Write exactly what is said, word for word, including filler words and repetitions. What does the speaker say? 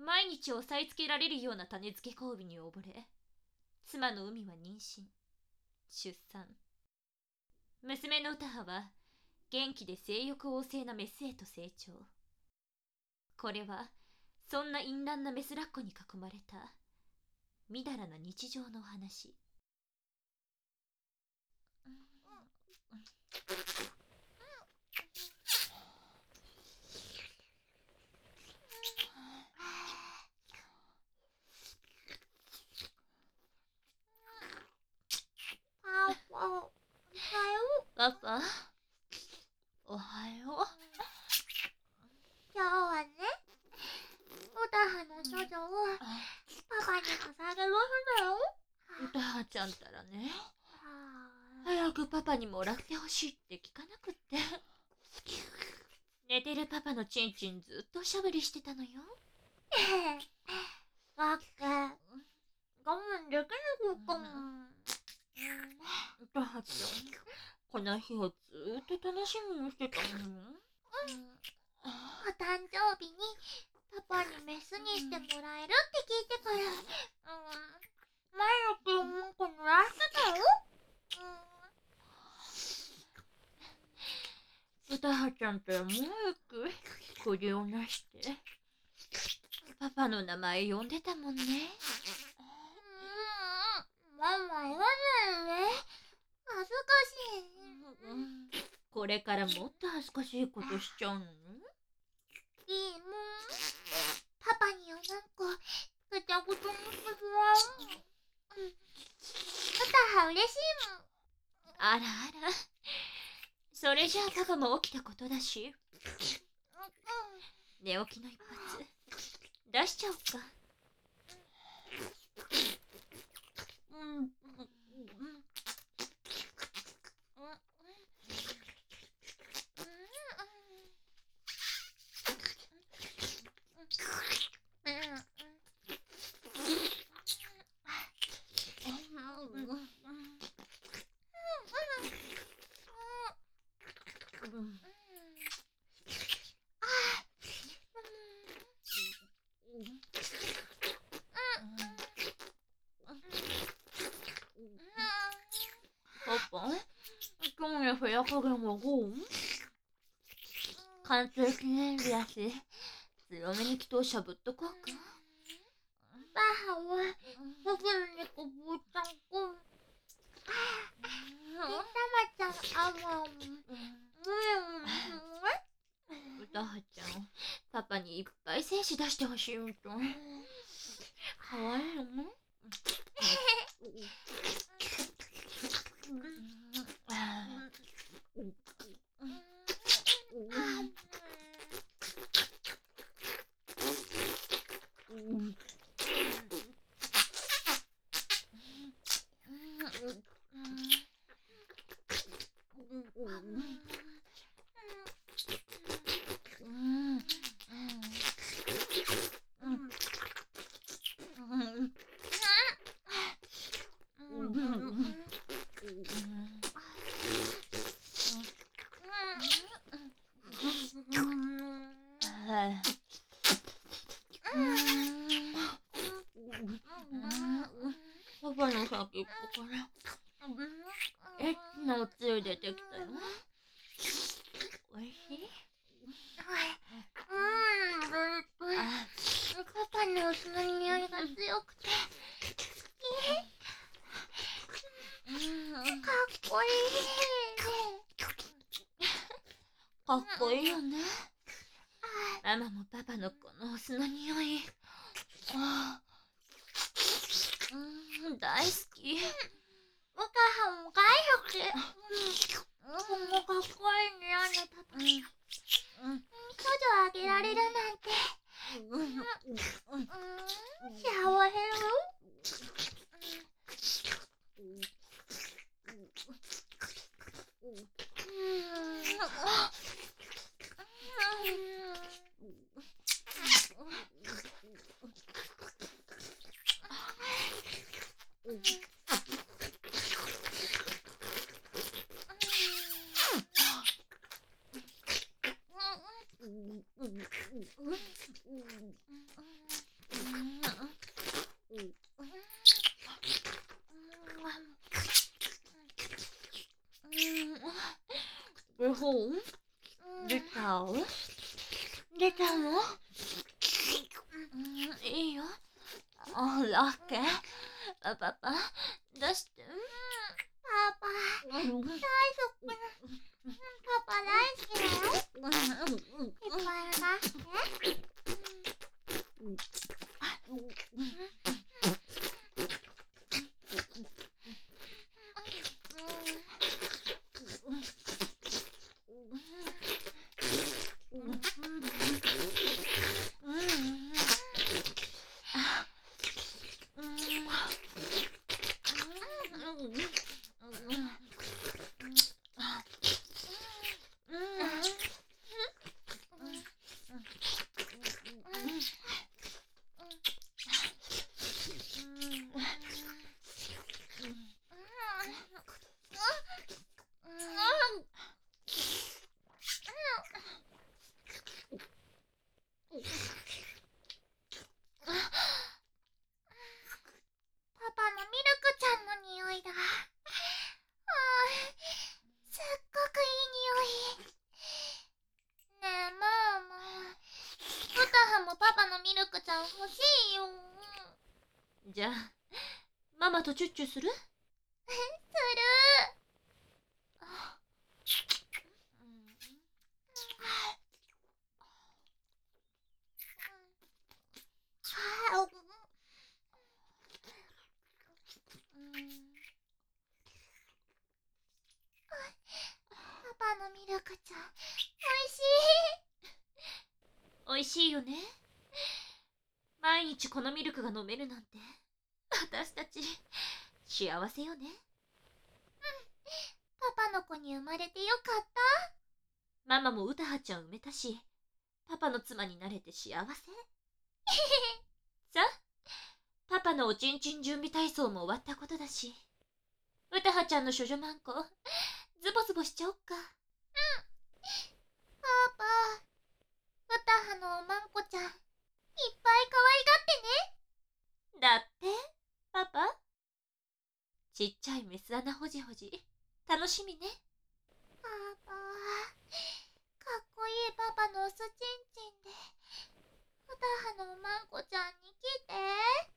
毎日押さえつけられるような種付け交尾に溺れ、妻の海は妊娠、出産。娘の詩羽は元気で性欲旺盛なメスへと成長。これはそんな淫乱なメスラッコに囲まれたみだらな日常の話。パパ、おはよう。 今日はね、詩羽の処女をパパに捧げる日だよ。 詩羽ちゃんたらね、早くパパにもらってほしいって聞かなくって。寝てるパパのチンチンずっとおしゃぶりしてたのよ。 だって我慢できなかったもん。 詩羽ちゃん、この日をずっと楽しみにしてたのよ。 お誕生日にパパにメスにしてもらえるって聞いてから、うん、毎日おもんこ濡らしてたよ。 詩羽ちゃんとはもうよく首をなしてパパの名前呼んでたもんね。 うん、ママ言わないね。恥ずかしい。 うん、これからもっと恥ずかしいことしちゃうのね。 いいもん。パパにおまんこぐちゃぐちゃにしてもらう。うん。歌は嬉しいもん。 あらあら、それじゃあパパも起きたことだし、寝起きの一発出しちゃおうか。うんうんパパ、今日の部屋加減はどう？完成記念日やし、強めに祈祷しゃぶっとこうか。 母はすぐにこぼちゃんこ。金玉ちゃんあわん。 詩羽ちゃん、パパにいっぱい精子出してほしいみたい。かわいいよね。パパの先っぽからエッチなおつゆ出てきたよ。おいしい？ うん、パパの薄の匂いが強くて好き。かっこいい。 かっこいいよね。ママもパパのこのお酢の匂い、あうん、大好き。 お母さんも大好き。こんなかっこいい匂いのパパに処女あげられるなんて、うん、幸せよ。 絵本出た出たの？いいよ。あ、ラッケー。パパ、出して。パパ、大丈夫？パパ大好きだよ。いっぱい出して。パパのミルクちゃんの匂いだ。ああ、すっごくいい匂い。ねえ、ママ。ウタハもパパのミルクちゃん欲しいよ。 じゃあママとチュッチュする？ する。パパのミルクちゃん、おいしい。 おいしいよね。毎日このミルクが飲めるなんて私たち幸せよね。 パパの子に生まれてよかった。 ママもウタハちゃん産めたし、パパの妻になれて幸せ。さあ、パパのおちんちん準備体操も終わったことだし、ウタハちゃんの処女マンコズボズボしちゃおっか。うん。 パパ、ウタハのおまんこちゃんいっぱい可愛がってね。 だってパパ、ちっちゃいメス穴ほじほじ楽しみね。 パパ、かっこいいパパのおすちんちんでウタハのおまんこちゃんに来て。